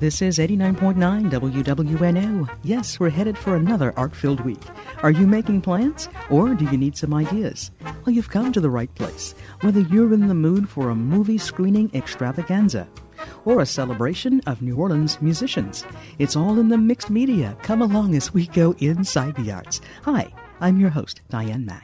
This is 89.9 WWNO. Yes, we're headed for another art-filled week. Are you making plans, or do you need some ideas? Well, you've come to the right place. Whether you're in the mood for a movie screening extravaganza or a celebration of New Orleans musicians, it's all in the mixed media. Come along as we go inside the arts. Hi, I'm your host, Diane Mack.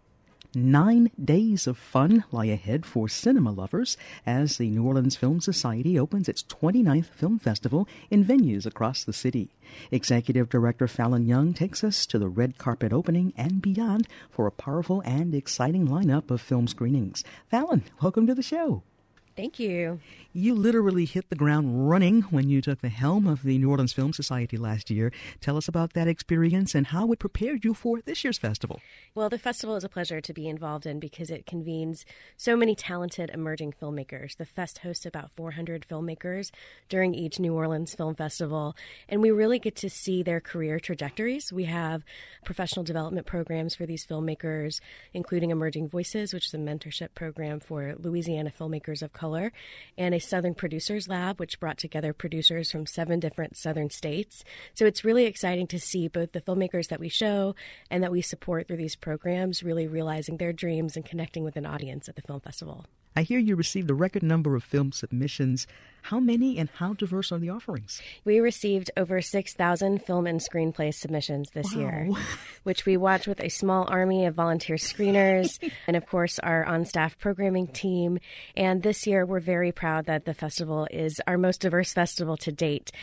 9 days of fun lie ahead for cinema lovers as the New Orleans Film Society opens its 29th film festival in venues across the city. Executive Director Fallon Young takes us to the red carpet opening and beyond for a powerful and exciting lineup of film screenings. Fallon, welcome to the show. Thank you. You literally hit the ground running when you took the helm of the New Orleans Film Society last year. Tell us about that experience and how it prepared you for this year's festival. Well, the festival is a pleasure to be involved in because it convenes so many talented emerging filmmakers. The Fest hosts about 400 filmmakers during each New Orleans Film Festival, and we really get to see their career trajectories. We have professional development programs for these filmmakers, including Emerging Voices, which is a mentorship program for Louisiana filmmakers of color, and a Southern Producers Lab, which brought together producers from 7 different Southern states. So it's really exciting to see both the filmmakers that we show and that we support through these programs really realizing their dreams and connecting with an audience at the film festival. I hear you received a record number of film submissions. How many and how diverse are the offerings? We received over 6,000 film and screenplay submissions this year, which we watch with a small army of volunteer screeners and, of course, our on-staff programming team. And this year, we're very proud that the festival is our most diverse festival to date.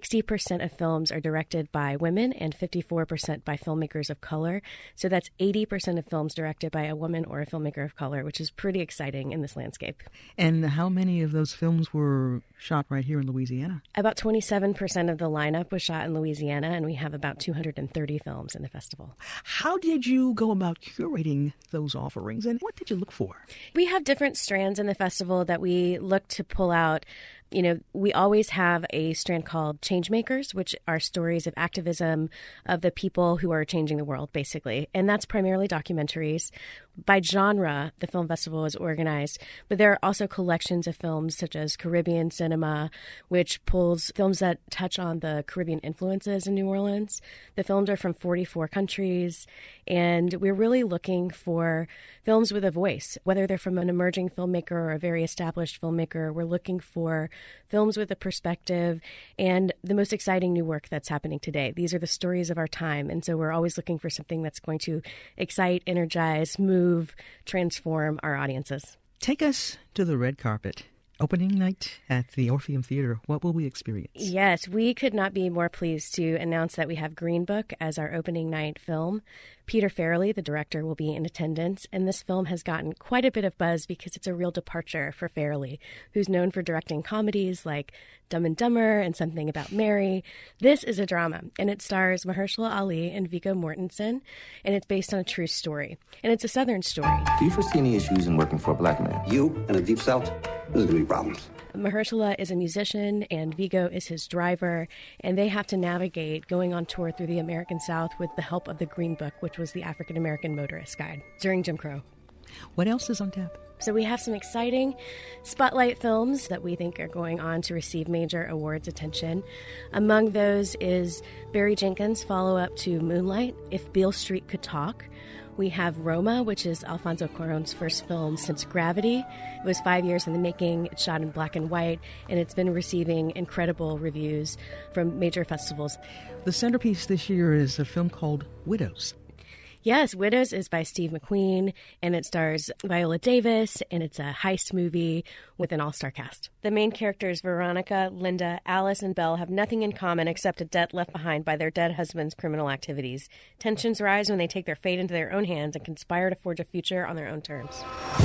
60% of films are directed by women and 54% by filmmakers of color. So that's 80% of films directed by a woman or a filmmaker of color, which is pretty exciting in this landscape. And how many of those films were shot right here in Louisiana? About 27% of the lineup was shot in Louisiana, and we have about 230 films in the festival. How did you go about curating those offerings, and what did you look for? We have different strands in the festival that we look to pull out. You know, we always have a strand called Changemakers, which are stories of activism of the people who are changing the world, basically. And that's primarily documentaries. By genre, the film festival is organized, but there are also collections of films such as Caribbean cinema, which pulls films that touch on the Caribbean influences in New Orleans. The films are from 44 countries, and we're really looking for films with a voice, whether they're from an emerging filmmaker or a very established filmmaker. We're looking for films with a perspective and the most exciting new work that's happening today. These are the stories of our time, and so we're always looking for something that's going to excite, energize, move, transform our audiences. Take us to the red carpet. Opening night at the Orpheum Theater, what will we experience? Yes, we could not be more pleased to announce that we have Green Book as our opening night film. Peter Farrelly, the director, will be in attendance, and this film has gotten quite a bit of buzz because it's a real departure for Farrelly, who's known for directing comedies like Dumb and Dumber and Something About Mary. This is a drama, and it stars Mahershala Ali and Viggo Mortensen, and it's based on a true story. And it's a Southern story. Do you foresee any issues in working for a black man? You in the Deep South? There's going to be problems. Mahershala is a musician and Viggo is his driver, and they have to navigate going on tour through the American South with the help of the Green Book, which was the African American Motorist Guide during Jim Crow. What else is on tap? So we have some exciting spotlight films that we think are going on to receive major awards attention. Among those is Barry Jenkins' follow-up to Moonlight, If Beale Street Could Talk. We have Roma, which is Alfonso Cuarón's first film since Gravity. It was 5 years in the making. It's shot in black and white, and it's been receiving incredible reviews from major festivals. The centerpiece this year is a film called Widows. Yes, Widows is by Steve McQueen, and it stars Viola Davis, and it's a heist movie with an all-star cast. The main characters, Veronica, Linda, Alice, and Belle, have nothing in common except a debt left behind by their dead husband's criminal activities. Tensions rise when they take their fate into their own hands and conspire to forge a future on their own terms.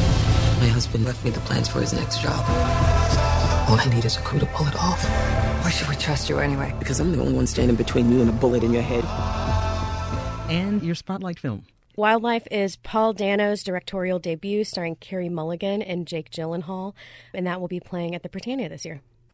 My husband left me the plans for his next job. All I need is a crew to pull it off. Why should we trust you anyway? Because I'm the only one standing between you and a bullet in your head. And your spotlight film. Wildlife is Paul Dano's directorial debut starring Carey Mulligan and Jake Gyllenhaal, and that will be playing at the Britannia this year.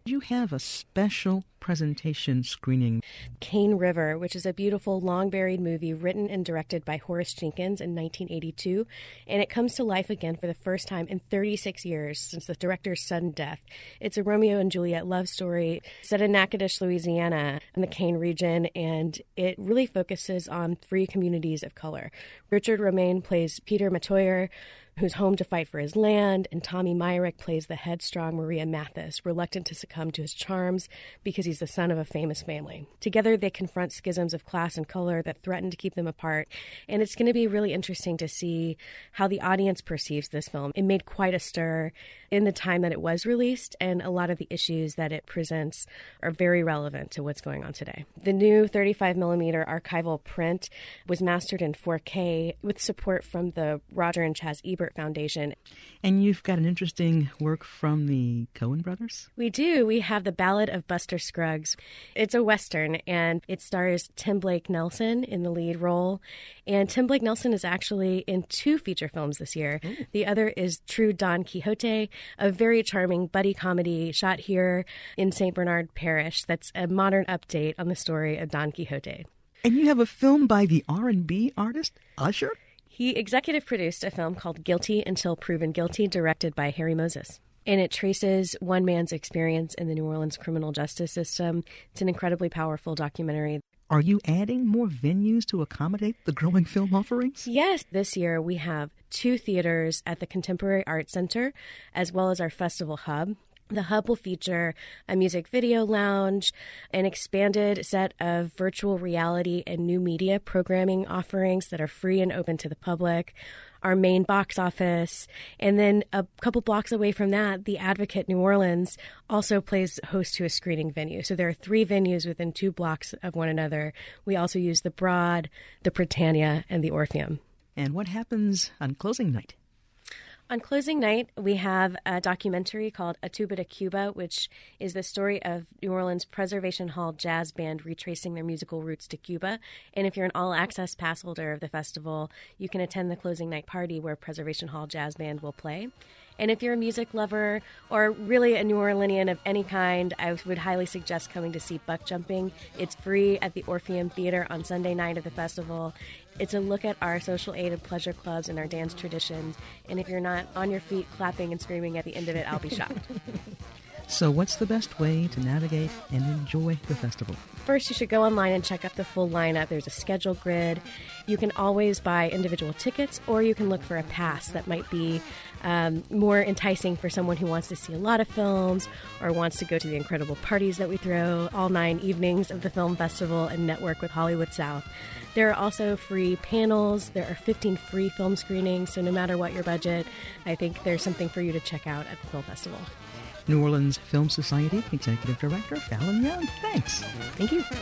You have a special presentation screening. Cane River, which is a beautiful, long-buried movie written and directed by Horace Jenkins in 1982, and it comes to life again for the first time in 36 years since the director's sudden death. It's a Romeo and Juliet love story set in Natchitoches, Louisiana, in the Cane region, and it really focuses on 3 communities of color. Richard Romaine plays Peter Matoyer, who's home to fight for his land, and Tommy Myrick plays the headstrong Maria Mathis, reluctant to succumb to his charms because he's the son of a famous family. Together, they confront schisms of class and color that threaten to keep them apart, and it's going to be really interesting to see how the audience perceives this film. It made quite a stir in the time that it was released, and a lot of the issues that it presents are very relevant to what's going on today. The new 35mm archival print was mastered in 4K with support from the Roger and Chaz Ebert Foundation. And you've got an interesting work from the Coen brothers? We do. We have The Ballad of Buster Scruggs. It's a Western, and it stars Tim Blake Nelson in the lead role. And Tim Blake Nelson is actually in 2 feature films this year. Ooh. The other is True Don Quixote, a very charming buddy comedy shot here in St. Bernard Parish that's a modern update on the story of Don Quixote. And you have a film by the R&B artist Usher? He executive produced a film called Guilty Until Proven Guilty, directed by Harry Moses. And it traces one man's experience in the New Orleans criminal justice system. It's an incredibly powerful documentary. Are you adding more venues to accommodate the growing film offerings? Yes. This year we have 2 theaters at the Contemporary Arts Center, as well as our festival hub. The hub will feature a music video lounge, an expanded set of virtual reality and new media programming offerings that are free and open to the public, our main box office, and then a couple blocks away from that, the Advocate New Orleans also plays host to a screening venue. So there are 3 venues within 2 blocks of one another. We also use the Broad, the Britannia, and the Orpheum. And what happens on closing night? On closing night, we have a documentary called A Tuba to Cuba, which is the story of New Orleans Preservation Hall Jazz Band retracing their musical roots to Cuba. And if you're an all-access pass holder of the festival, you can attend the closing night party where Preservation Hall Jazz Band will play. And if you're a music lover or really a New Orleanian of any kind, I would highly suggest coming to see Buck Jumping. It's free at the Orpheum Theater on Sunday night of the festival. It's a look at our social aid and pleasure clubs and our dance traditions. And if you're not on your feet clapping and screaming at the end of it, I'll be shocked. So what's the best way to navigate and enjoy the festival? First, you should go online and check out the full lineup. There's a schedule grid. You can always buy individual tickets, or you can look for a pass that might be more enticing for someone who wants to see a lot of films or wants to go to the incredible parties that we throw all 9 evenings of the film festival and network with Hollywood South. There are also free panels. There are 15 free film screenings, so no matter what your budget, I think there's something for you to check out at the film festival. New Orleans Film Society Executive Director Fallon Young. Thanks. Thank you.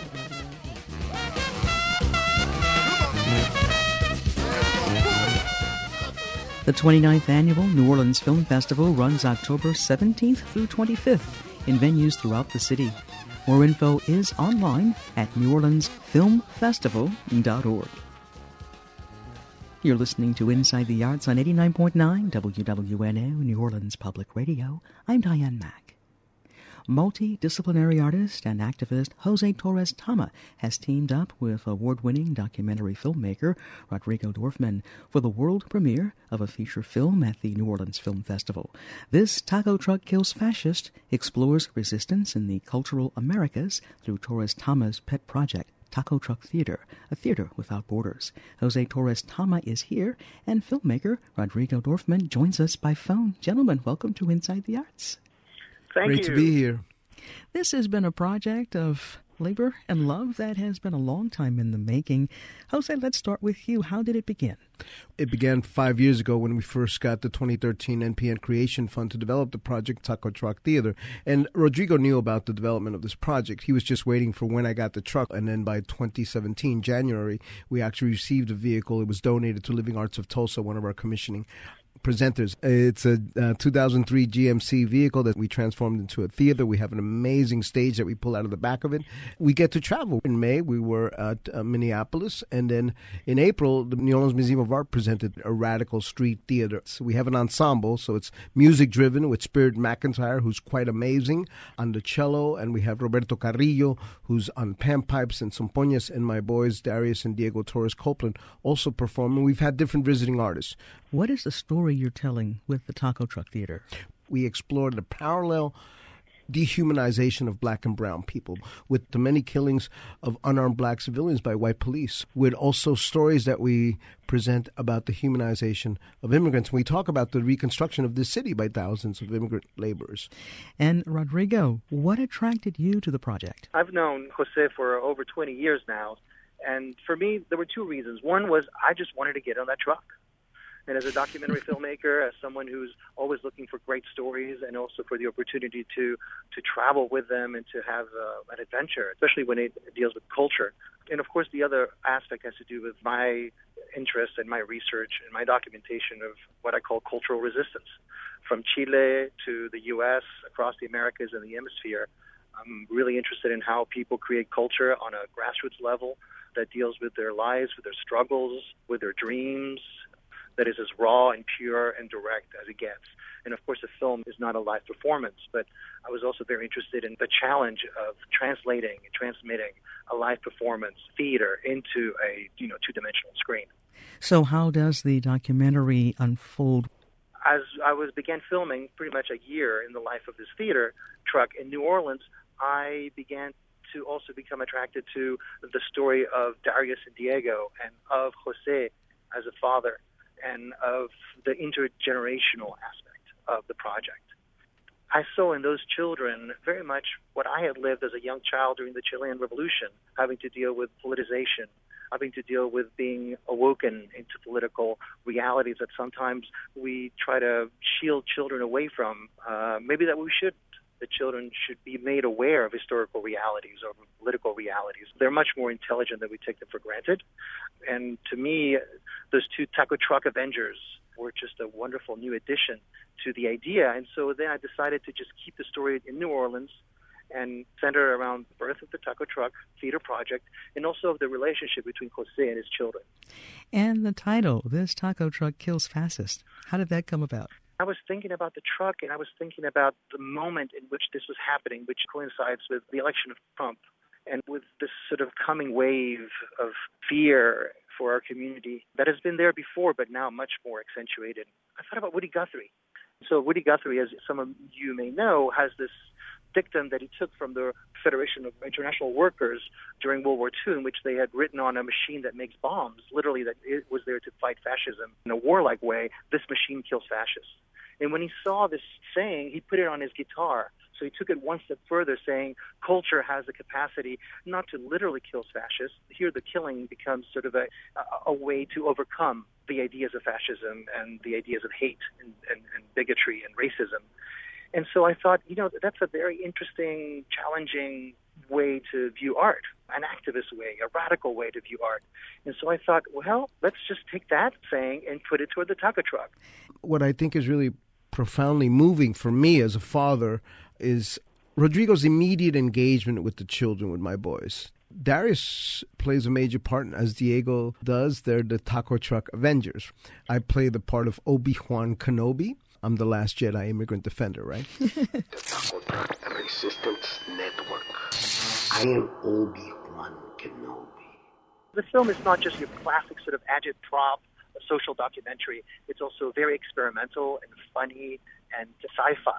The 29th Annual New Orleans Film Festival runs October 17th through 25th in venues throughout the city. More info is online at neworleansfilmfestival.org. You're listening to Inside the Arts on 89.9 WWNO, New Orleans Public Radio. I'm Diane Mack. Multidisciplinary artist and activist Jose Torres Tama has teamed up with award-winning documentary filmmaker Rodrigo Dorfman for the world premiere of a feature film at the New Orleans Film Festival. This Taco Truck Kills Fascist explores resistance in the cultural Americas through Torres Tama's pet project, Taco Truck Theater, a theater without borders. Jose Torres Tama is here, and filmmaker Rodrigo Dorfman joins us by phone. Gentlemen, welcome to Inside the Arts. Thank you. Great to be here. This has been a project of labor and love that has been a long time in the making. Jose, let's start with you. How did it begin? It began 5 years ago when we first got the 2013 NPN Creation Fund to develop the project Taco Truck Theater. And Rodrigo knew about the development of this project. He was just waiting for when I got the truck. And then by 2017, January, we actually received a vehicle. It was donated to Living Arts of Tulsa, one of our commissioning presenters. It's a 2003 GMC vehicle that we transformed into a theater. We have an amazing stage that we pull out of the back of it. We get to travel. In May, we were at Minneapolis, and then in April, the New Orleans Museum of Art presented a radical street theater. So we have an ensemble, so it's music-driven with Spirit McIntyre, who's quite amazing, on the cello, and we have Roberto Carrillo, who's on panpipes and zampoñas, and my boys, Darius and Diego Torres Copeland, also performing. We've had different visiting artists. What is the story you're telling with the Taco Truck Theater? We explored the parallel dehumanization of black and brown people with the many killings of unarmed black civilians by white police, with also stories that we present about the humanization of immigrants. We talk about the reconstruction of this city by thousands of immigrant laborers. And Rodrigo, what attracted you to the project? I've known Jose for over 20 years now, and for me, there were two reasons. One was I just wanted to get on that truck. And as a documentary filmmaker, as someone who's always looking for great stories and also for the opportunity to travel with them and to have an adventure, especially when it deals with culture. And, of course, the other aspect has to do with my interest and my research and my documentation of what I call cultural resistance. From Chile to the U.S., across the Americas and the hemisphere, I'm really interested in how people create culture on a grassroots level that deals with their lives, with their struggles, with their dreams, that is as raw and pure and direct as it gets. And of course, a film is not a live performance, but I was also very interested in the challenge of translating and transmitting a live performance theater into a two-dimensional screen. So how does the documentary unfold? As I began filming pretty much a year in the life of this theater truck in New Orleans, I began to also become attracted to the story of Darius and Diego and of Jose as a father, and of the intergenerational aspect of the project. I saw in those children very much what I had lived as a young child during the Chilean Revolution, having to deal with politicization, having to deal with being awoken into political realities that sometimes we try to shield children away from. Maybe that we should. The children should be made aware of historical realities or political realities. They're much more intelligent than we take them for granted. And to me, those two Taco Truck Avengers were just a wonderful new addition to the idea. And so then I decided to just keep the story in New Orleans and center around the birth of the Taco Truck Theater Project and also the relationship between Jose and his children. And the title, This Taco Truck Kills Fascists. How did that come about? I was thinking about the truck, and I was thinking about the moment in which this was happening, which coincides with the election of Trump and with this sort of coming wave of fear for our community that has been there before, but now much more accentuated. I thought about Woody Guthrie. So Woody Guthrie, as some of you may know, has this dictum that he took from the Federation of International Workers during World War II, in which they had written on a machine that makes bombs, literally that it was there to fight fascism in a warlike way. This machine kills fascists. And when he saw this saying, he put it on his guitar. So he took it one step further, saying culture has the capacity not to literally kill fascists. Here the killing becomes sort of a way to overcome the ideas of fascism and the ideas of hate and bigotry and racism. And so I thought, that's a very interesting, challenging way to view art, an activist way, a radical way to view art. And so I thought, well, let's just take that saying and put it toward the Taco Truck. What I think is really profoundly moving for me as a father is Rodrigo's immediate engagement with the children, with my boys. Darius plays a major part, as Diego does. They're the Taco Truck Avengers. I play the part of Obi-Wan Kenobi. I'm the Last Jedi immigrant defender, right? The Taco Truck Resistance Network. I am Obi-Wan Kenobi. The film is not just your classic sort of agitprop social documentary. It's also very experimental and funny and sci-fi.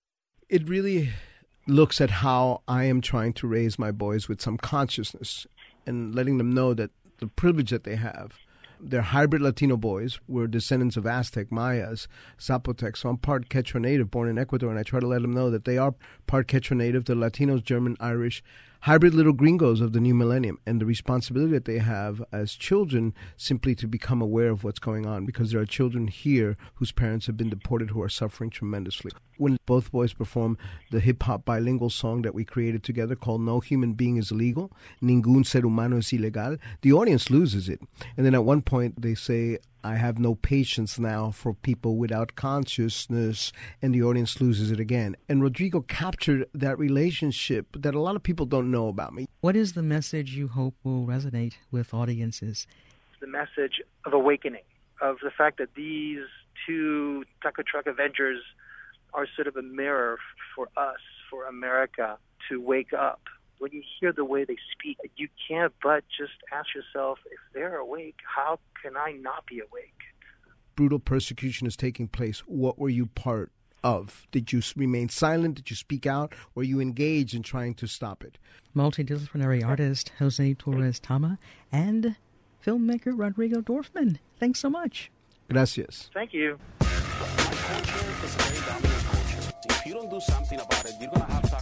It really looks at how I am trying to raise my boys with some consciousness and letting them know that the privilege that they have. They're hybrid Latino boys. We're descendants of Aztec, Mayas, Zapotecs. So I'm part Quechua native, born in Ecuador, and I try to let them know that they are part Quechua native. They're Latinos, German, Irish, hybrid little gringos of the new millennium, and the responsibility that they have as children simply to become aware of what's going on, because there are children here whose parents have been deported who are suffering tremendously. When both boys perform the hip-hop bilingual song that we created together called No Human Being is Illegal, Ningún Ser Humano es Ilegal, the audience loses it. And then at one point they say, I have no patience now for people without consciousness, and the audience loses it again. And Rodrigo captured that relationship that a lot of people don't know about me. What is the message you hope will resonate with audiences? The message of awakening, of the fact that these two Taco Truck Avengers are sort of a mirror for us, for America, to wake up. When you hear the way they speak, you can't but just ask yourself, if they're awake, how can I not be awake? Brutal persecution is taking place. What were you part of? Did you remain silent? Did you speak out? Were you engaged in trying to stop it? Multidisciplinary artist Jose Torres Tama and filmmaker Rodrigo Dorfman. Thanks so much. Gracias. Thank you. Culture is a very dominant culture. If you don't do something about it, you're going to have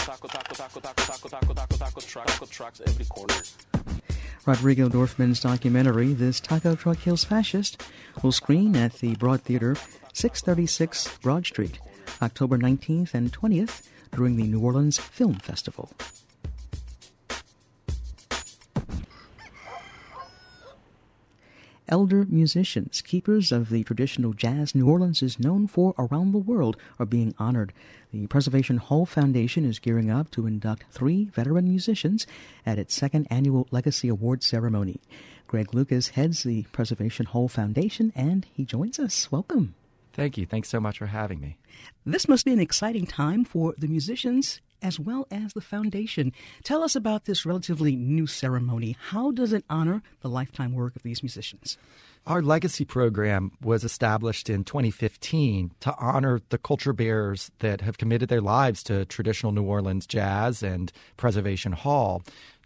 taco trucks every corner. Rodrigo Dorfman's documentary, This Taco Truck Kills Fascist, will screen at the Broad Theater, 636 Broad Street, October 19th and 20th during the New Orleans Film Festival. Elder musicians, keepers of the traditional jazz New Orleans is known for around the world, are being honored. The Preservation Hall Foundation is gearing up to induct 3 veteran musicians at its second annual Legacy Award ceremony. Greg Lucas heads the Preservation Hall Foundation, and he joins us. Welcome. Thank you. Thanks so much for having me. This must be an exciting time for the musicians as well as the foundation. Tell us about this relatively new ceremony. How does it honor the lifetime work of these musicians? Our legacy program was established in 2015 to honor the culture bearers that have committed their lives to traditional New Orleans jazz and Preservation Hall.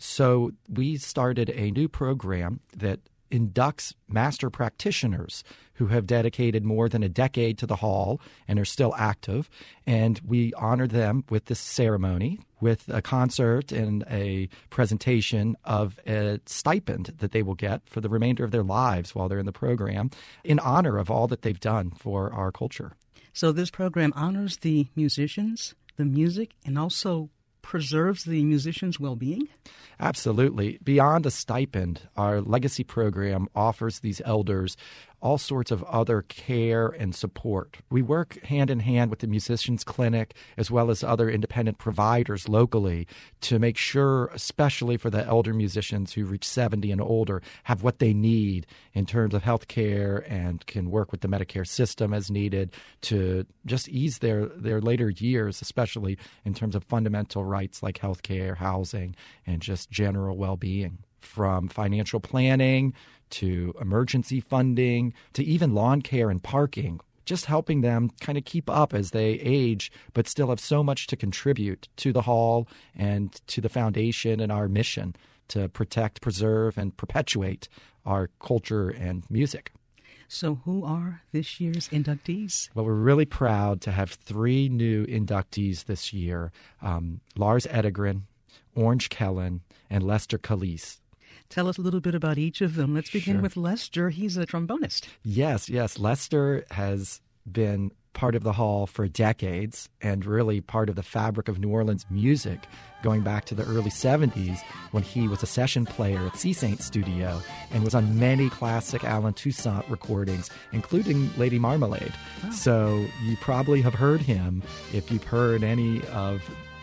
So we started a new program that inducts master practitioners who have dedicated more than a decade to the hall and are still active. And we honor them with this ceremony, with a concert and a presentation of a stipend that they will get for the remainder of their lives while they're in the program, in honor of all that they've done for our culture. So this program honors the musicians, the music, and also preserves the musicians' well-being? Absolutely. Beyond a stipend, our legacy program offers these elders all sorts of other care and support. We work hand in hand with the Musicians Clinic as well as other independent providers locally to make sure, especially for the elder musicians who reach 70 and older, have what they need in terms of health care and can work with the Medicare system as needed to just ease their later years, especially in terms of fundamental rights like health care, housing, and just general well-being. From financial planning to emergency funding to even lawn care and parking, just helping them kind of keep up as they age, but still have so much to contribute to the hall and to the foundation and our mission to protect, preserve, and perpetuate our culture and music. So who are this year's inductees? Well, we're really proud to have 3 new inductees this year, Lars Edegren, Orange Kellen, and Lester Calise. Tell us a little bit about each of them. Let's begin Sure. with Lester. He's a trombonist. Yes. Lester has been part of the hall for decades and really part of the fabric of New Orleans music going back to the early 70s when he was a session player at Sea Saint Studio and was on many classic Alan Toussaint recordings, including Lady Marmalade. Wow. So you probably have heard him if you've heard any of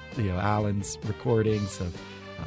Alan's recordings of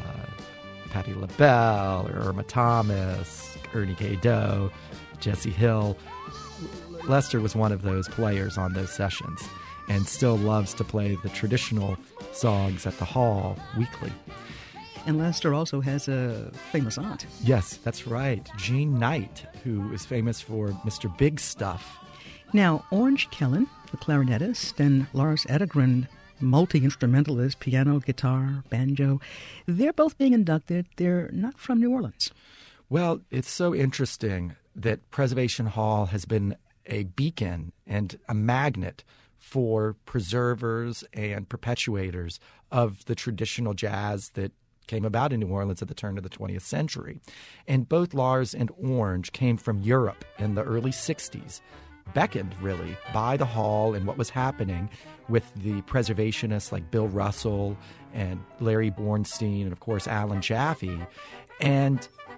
Patti LaBelle or Irma Thomas, Ernie K. Doe, Jesse Hill. Lester was one of those players on those sessions and still loves to play the traditional songs at the hall weekly. And Lester also has a famous aunt. Yes, that's right. Jean Knight, who is famous for Mr. Big Stuff. Now, Orange Kellen, the clarinetist, and Lars Edegren, multi-instrumentalist, piano, guitar, banjo, they're both being inducted. They're not from New Orleans. Well, it's so interesting that Preservation Hall has been a beacon and a magnet for preservers and perpetuators of the traditional jazz that came about in New Orleans at the turn of the 20th century. And both Lars and Orange came from Europe in the early 60s, beckoned really by the hall and what was happening with the preservationists like Bill Russell and Larry Bornstein and, of course, Alan Jaffe. And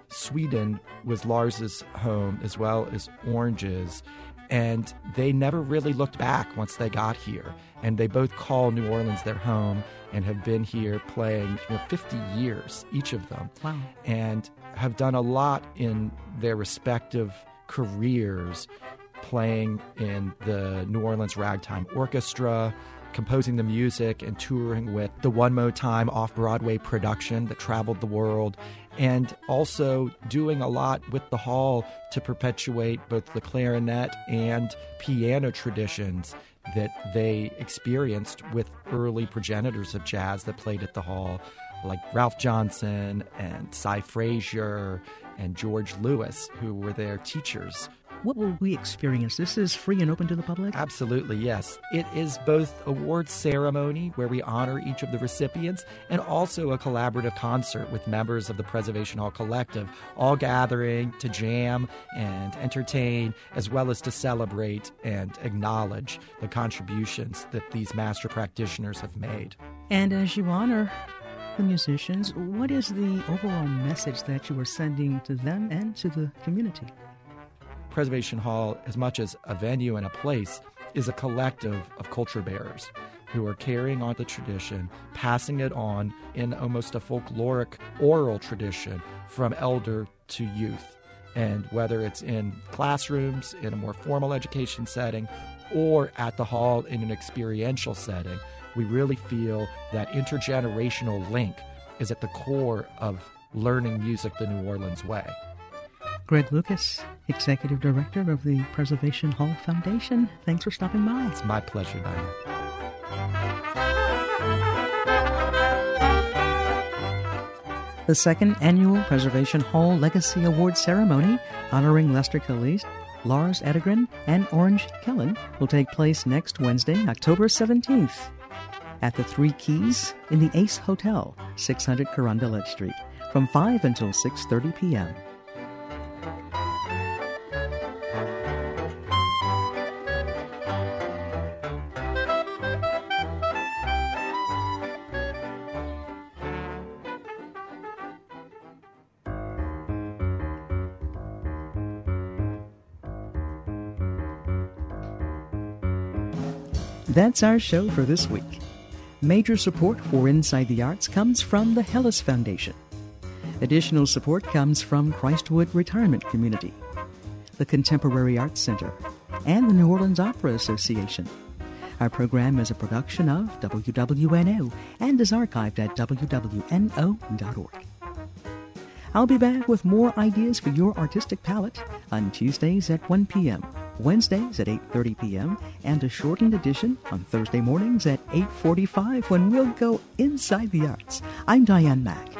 Sweden was Lars's home as well as Orange's, and they never really looked back once they got here. And they both call New Orleans their home and have been here playing 50 years, each of them. Wow. And have done a lot in their respective careers, playing in the New Orleans Ragtime Orchestra, composing the music and touring with the One Mo' Time off-Broadway production that traveled the world, and also doing a lot with the Hall to perpetuate both the clarinet and piano traditions that they experienced with early progenitors of jazz that played at the Hall, like Ralph Johnson and Cy Frazier and George Lewis, who were their teachers. What will we experience? This is free and open to the public? Absolutely, yes. It is both awards ceremony where we honor each of the recipients and also a collaborative concert with members of the Preservation Hall Collective, all gathering to jam and entertain, as well as to celebrate and acknowledge the contributions that these master practitioners have made. And as you honor the musicians, what is the overall message that you are sending to them and to the community? Preservation Hall, as much as a venue and a place, is a collective of culture bearers who are carrying on the tradition, passing it on in almost a folkloric oral tradition from elder to youth. And whether it's in classrooms, in a more formal education setting, or at the Hall in an experiential setting, we really feel that intergenerational link is at the core of learning music the New Orleans way. Greg Lucas, Executive Director of the Preservation Hall Foundation, thanks for stopping by. It's my pleasure, Diane. The second annual Preservation Hall Legacy Award ceremony honoring Lester Caliste, Lars Edegren, and Orange Kellen will take place next Wednesday, October 17th at the Three Keys in the Ace Hotel, 600 Carondelet Street, from 5 until 6:30 p.m. That's our show for this week. Major support for Inside the Arts comes from the Hellis Foundation. Additional support comes from Christwood Retirement Community, the Contemporary Arts Center, and the New Orleans Opera Association. Our program is a production of WWNO and is archived at wwno.org. I'll be back with more ideas for your artistic palette on Tuesdays at 1 p.m., Wednesdays at 8:30 p.m., and a shortened edition on Thursday mornings at 8:45 when we'll go inside the arts. I'm Diane Mack.